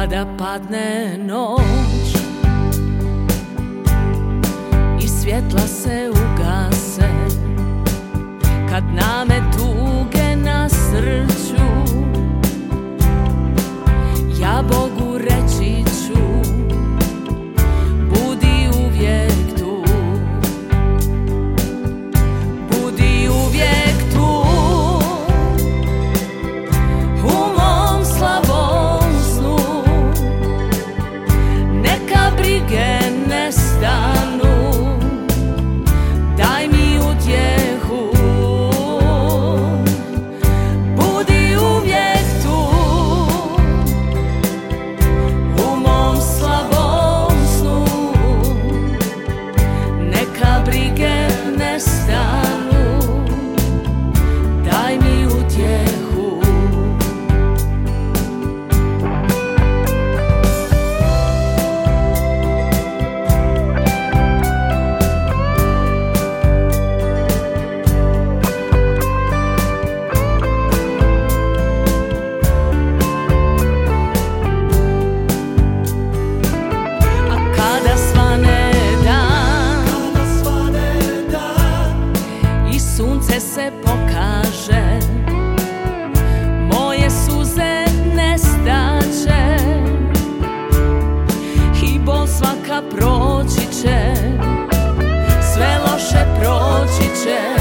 Kada padne noć i svjetla se ugase, kad name tuge nasrću, ja Bogu reći ću, budi uvijek tu, budi uvijek tu, u mom slabom snu, neka brige nestanu, daj mi utjehu, budi uvijek tu, u mom slabom snu, neka brige nestanu, daj mi utjehu. Sunce se pokaže, moje suze nestaće i bol svaka proći će, sve loše proći će.